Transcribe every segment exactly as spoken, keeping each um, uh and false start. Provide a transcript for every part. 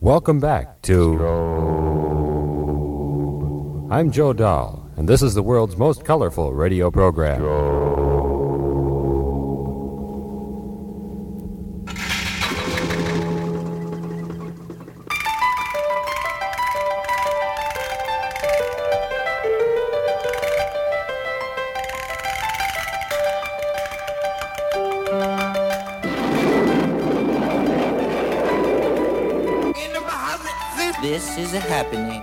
Welcome back to... I'm Joe Dahl, and this is the world's most colorful radio program. This is a happening.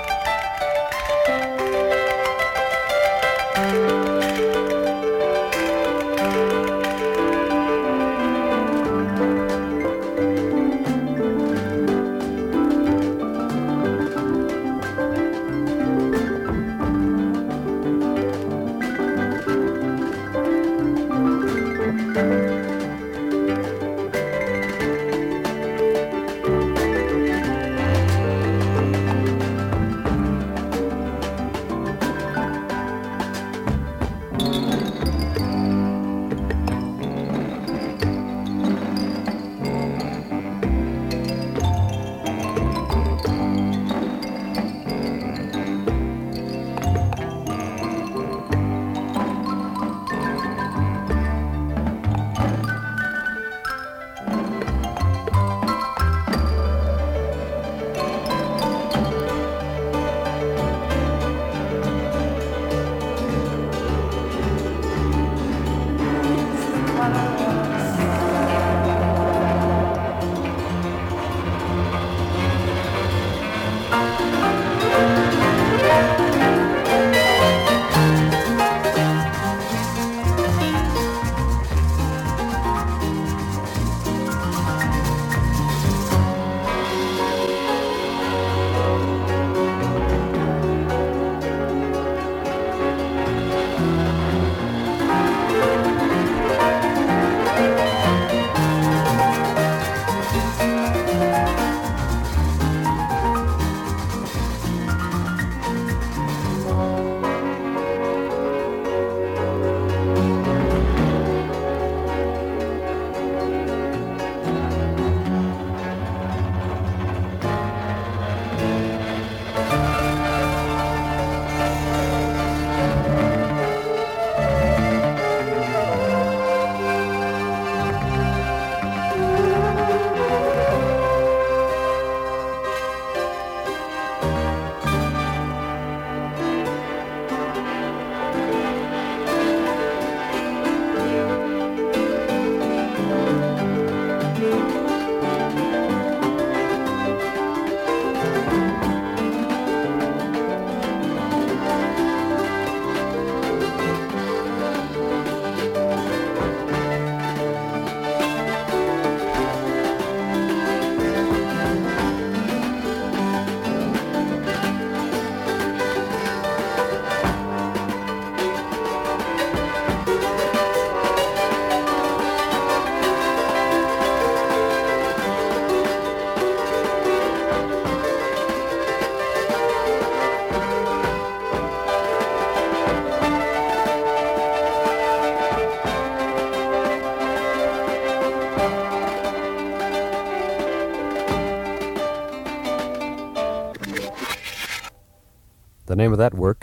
The name of that work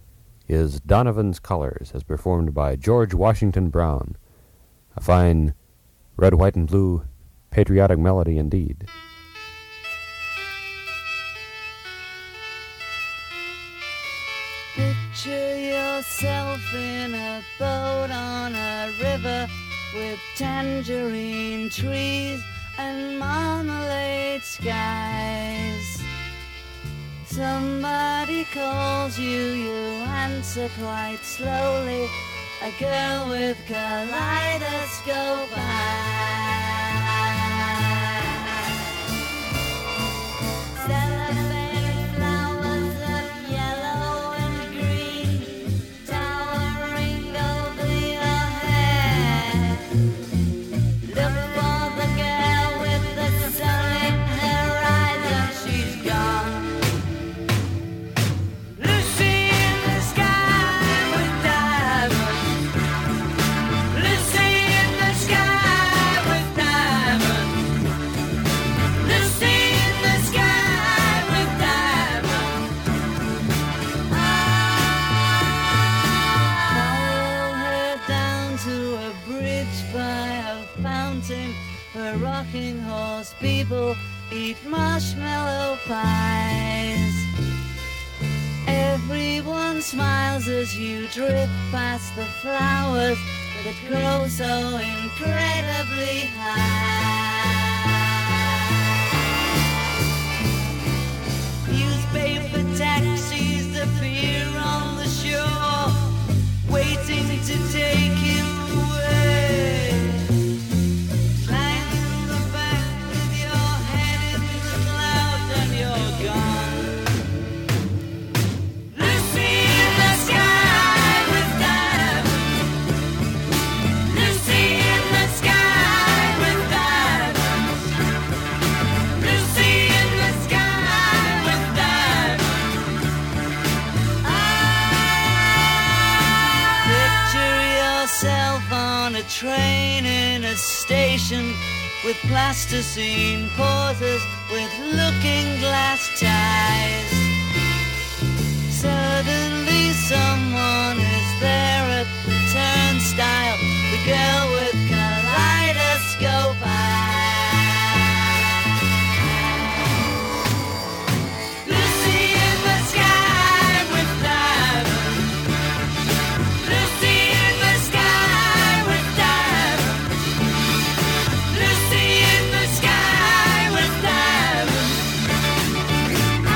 is Donovan's Colors, as performed by George Washington Brown. A fine red, white, and blue patriotic melody indeed. Picture yourself in a boat on a river with tangerine trees and marmalade skies. Somebody calls you, you answer quite slowly. A girl with kaleidoscope eyes. Cellophane flowers of yellow and green towering over your head. Look for the girl with the sun in her eyes and she's gone. Lucy in the sky with diamonds. Lucy in the sky with eat marshmallow pies. Everyone smiles as you drift past the flowers that grow so incredibly high. Newspaper taxis appear on the shore, waiting to take you away. Climb in the back with your head in the clouds and you're gone. Lucy in the sky with diamonds. Lucy in the sky with diamonds. Lucy in the sky with diamonds. Ah, picture yourself on a train in a station with plasticine pauses with looking glass ties. Suddenly someone is there at the turnstile, the girl with kaleidoscope eyes. Lucy in the sky with diamonds. Lucy in the sky with diamonds. Lucy in the sky with diamonds. Ah,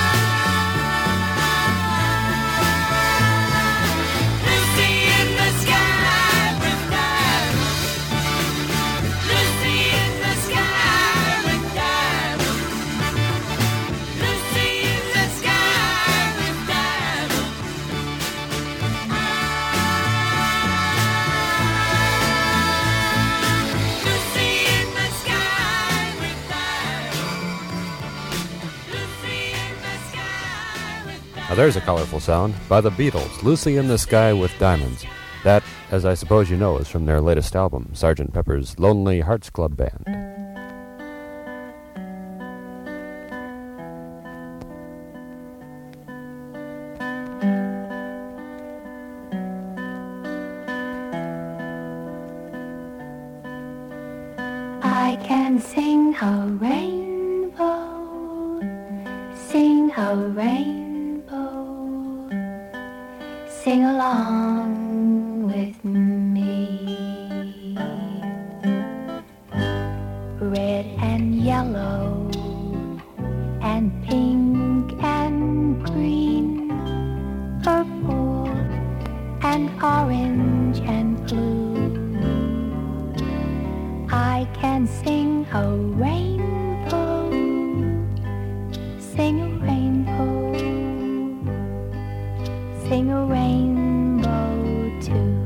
Lucy in the sky with diamonds. Lucy in the sky with diamonds. Lucy in the sky with diamonds. Lucy in the sky with diamonds. Lucy in the sky with Now there's a colorful sound by the Beatles, Lucy in the Sky with Diamonds. That, as I suppose you know, is from their latest album, Sergeant Pepper's Lonely Hearts Club Band. I can sing a rainbow, sing a rainbow, sing along with me. Red and yellow and pink and green, purple and orange and blue. I can sing a rainbow, sing a rainbow, sing a rainbow too.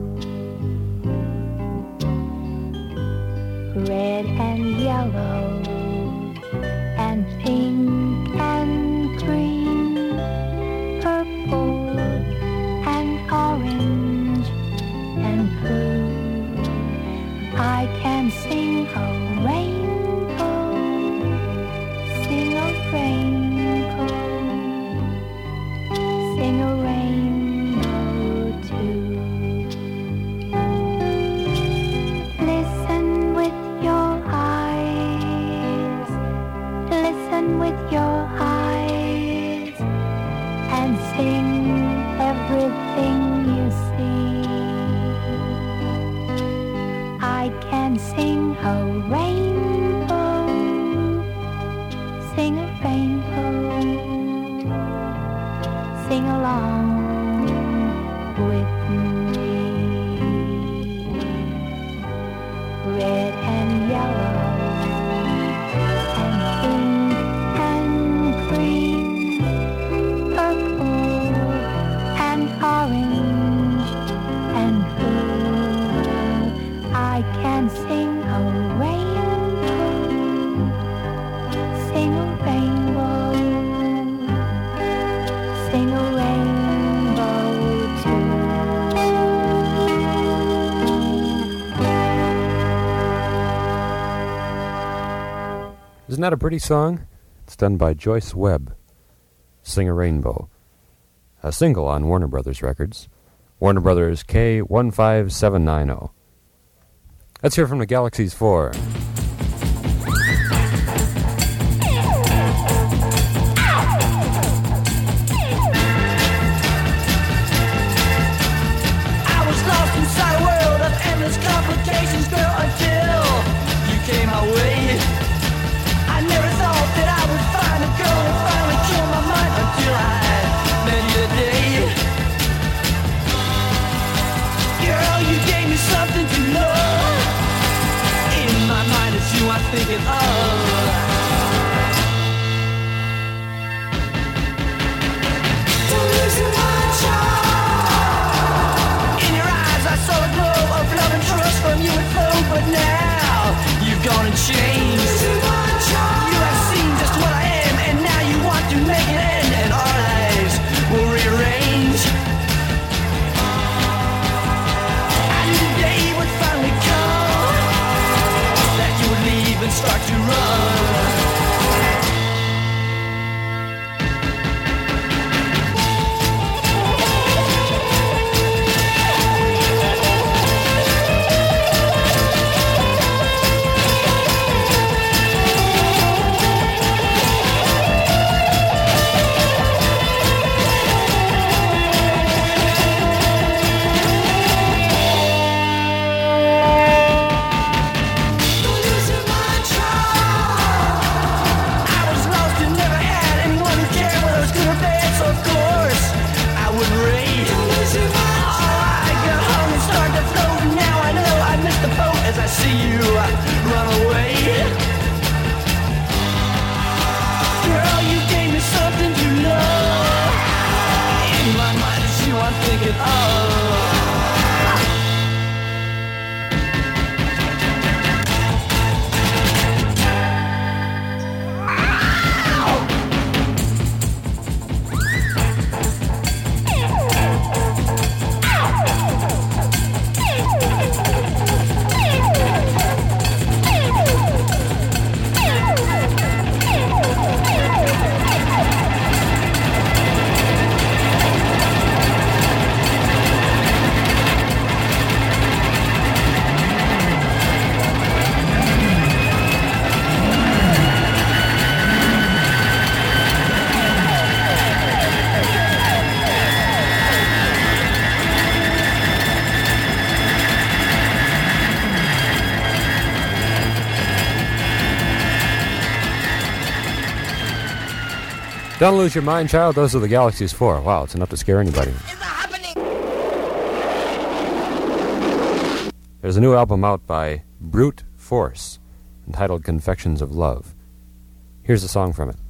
Red and yellow and pink and green, purple and orange and blue. I can sing a rainbow, sing a rainbow, sing a rainbow too. Listen with your eyes, listen with your eyes, and sing everything you see. I can sing a rainbow, sing a rainbow, sing along with me. Red and yellow and pink and green, purple and orange and blue. I can sing a rainbow, sing a rainbow, sing a rainbow too. Isn't that a pretty song? It's done by Joyce Webb. Sing a Rainbow. A single on Warner Brothers Records. Warner Brothers K one five seven nine zero. Let's hear from the Galaxies four. Don't lose your mind, child. Those are the Galaxies four. Wow, it's enough to scare anybody. There's a new album out by Brute Force, entitled Confections of Love. Here's a song from it,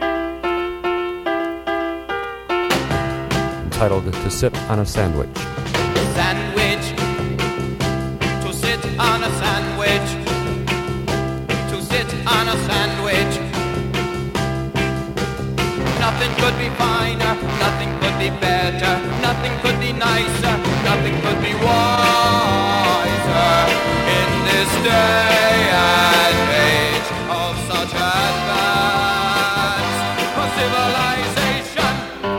entitled To Sit on a Sandwich. Sandwich, to sit on a sandwich, to sit on a sandwich. Nothing could be finer, nothing could be better, nothing could be nicer, nothing could be wiser in this day and age of such advance for civilization.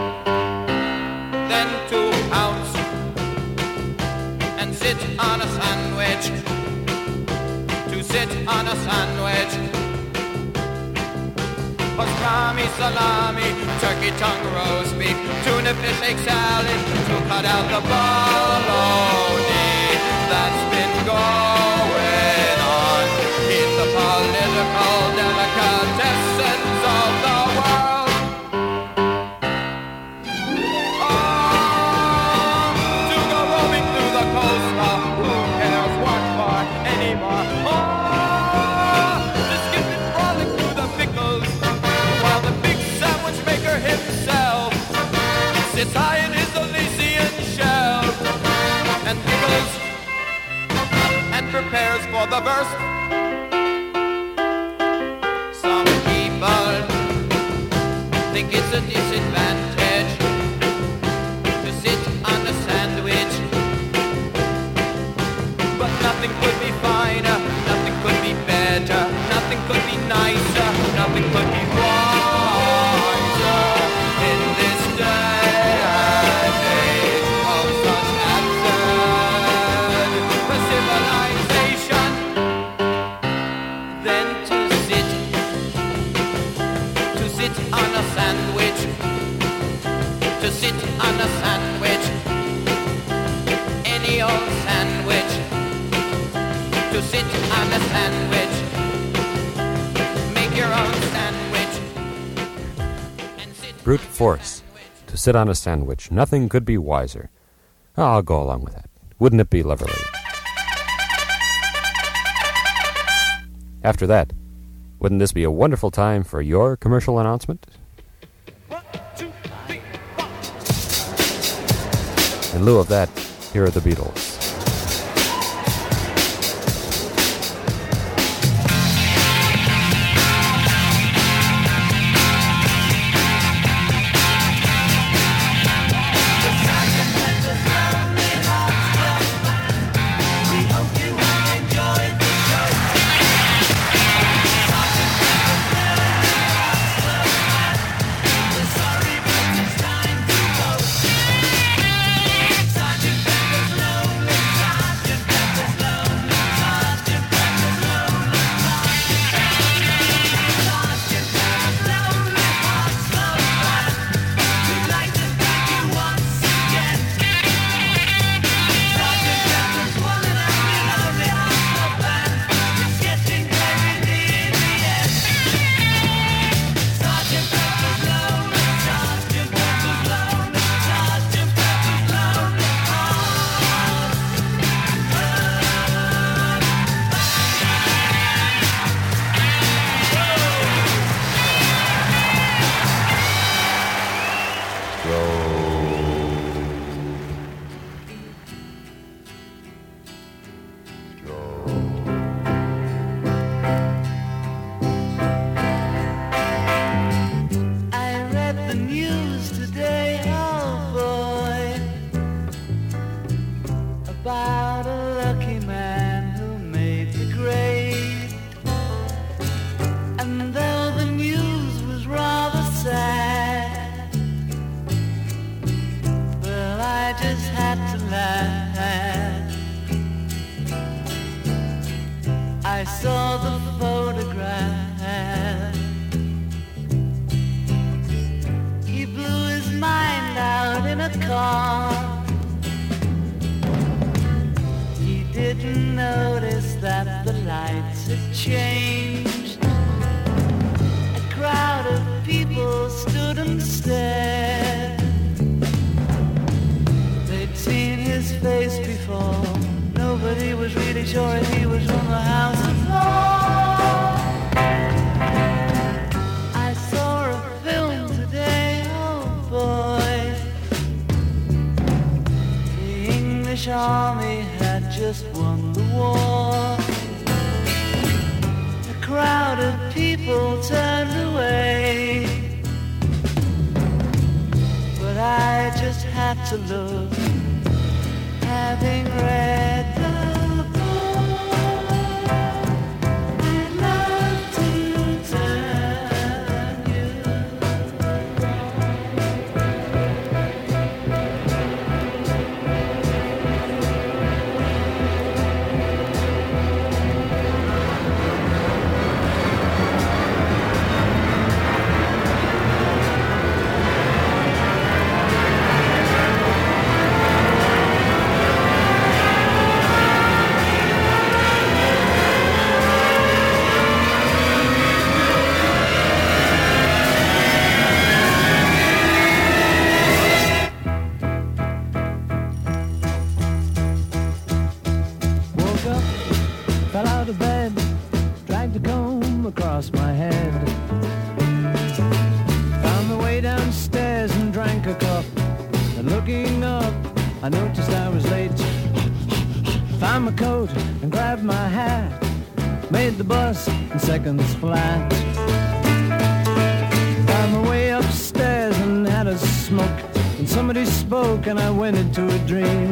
Then to pounce and sit on a sandwich, to sit on a sandwich. Pastrami, salami, turkey tongue, roast beef, tuna fish, egg salad, to cut out the bologna that's been going on in the political delicatessens of the world. Oh, to go roaming through the coastline, who cares what for anymore? Oh, to skip it rolling through the pickles, while the big sandwich maker himself sits high in his Elysian shell and giggles and prepares for the burst. Some people think it's a disadvantage to sit on a sandwich, but nothing could be finer, nothing could be better, nothing could be nicer, nothing could be wiser in this day and age of such absurd civilization. Then to sit, to sit on a sandwich, to sit on a sandwich, any old sandwich, to sit on a sandwich, make your own sandwich. And sit Brute Force, To Sit on a Sandwich. Nothing could be wiser. Oh, I'll go along with that. Wouldn't it be lovely? After that, wouldn't this be a wonderful time for your commercial announcement? In lieu of that, here are the Beatles. I saw the photograph. He blew his mind out in a car. He didn't notice that the lights had changed. A crowd of people stood sure he was from the house of law. I saw a film today, oh boy. The English army had just won the war. A crowd of people turned away, but I just had to look, having read the across my head. Found my way downstairs and drank a cup. And looking up, I noticed I was late. Found my coat and grabbed my hat. Made the bus in seconds flat. Found my way upstairs and had a smoke. And somebody spoke and I went into a dream.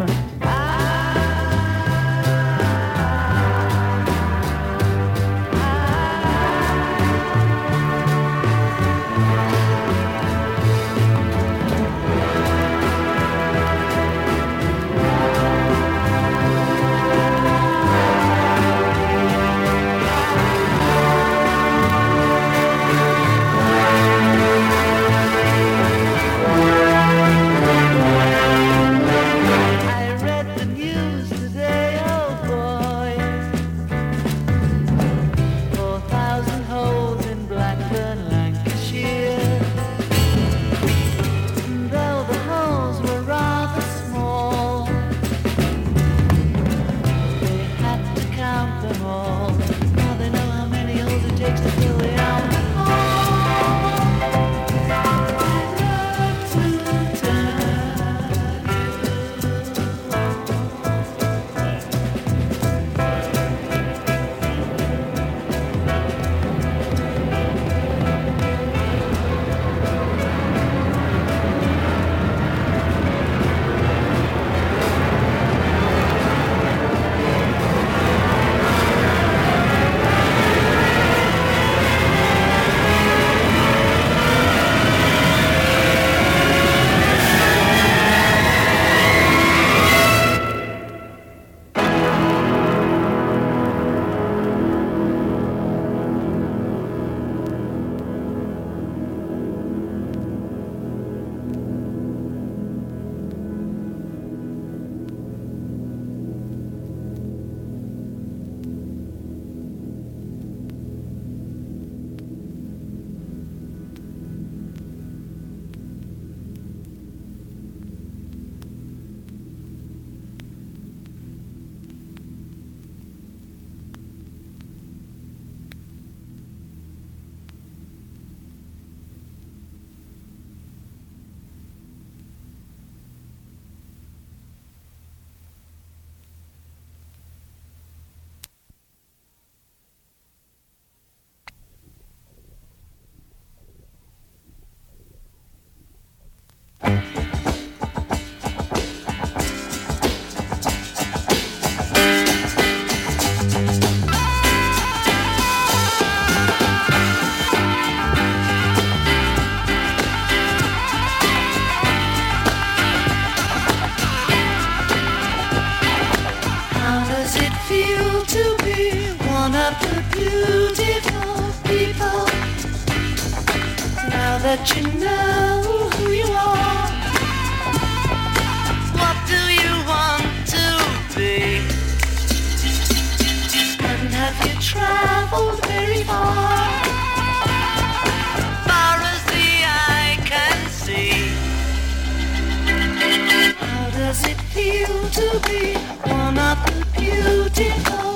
That you know who you are. What do you want to be? And have you traveled very far? Far as the eye can see. How does it feel to be one of the beautiful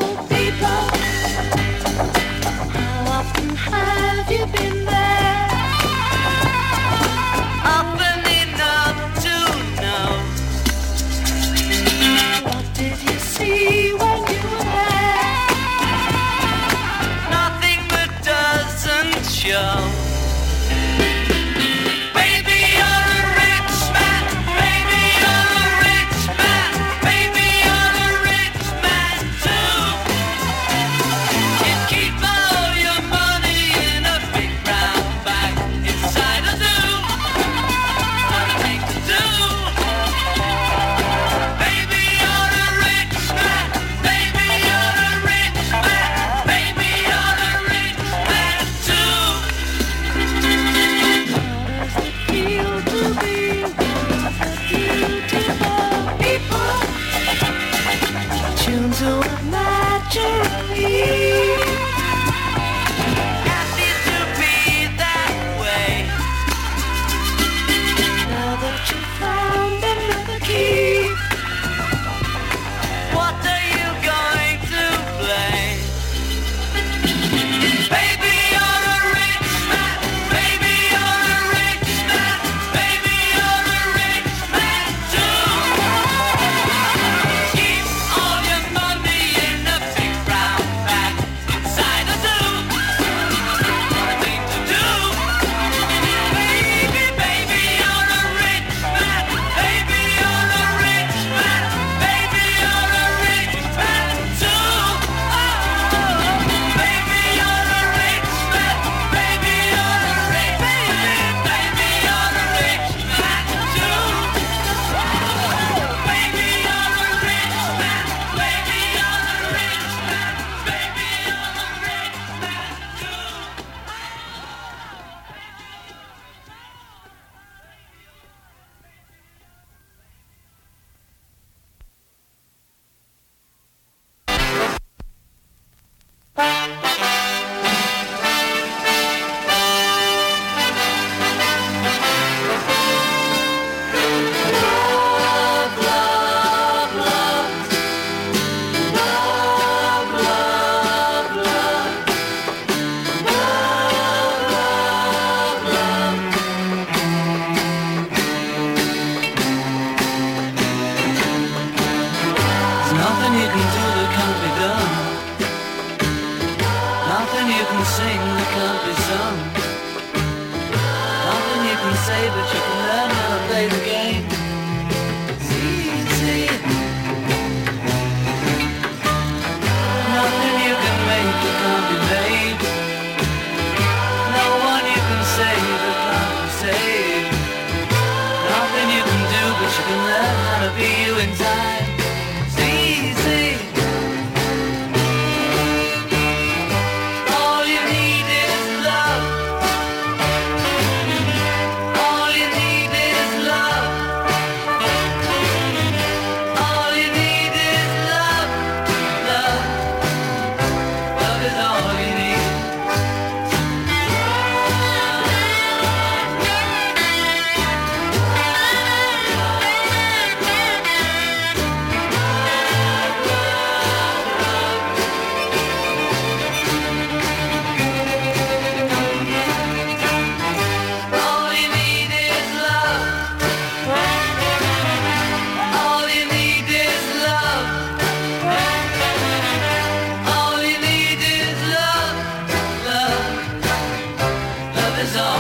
say, but you can learn how to play the game. It's easy. Nothing you can make that can't be made. No one you can save that can't be saved. Nothing you can do, but you can learn how to be you in time. It's easy. All you need is love. All you need is love. All you need is love. Love. Love is all you need. All you need is love. All you need is love. All you need is love. Love. Love is all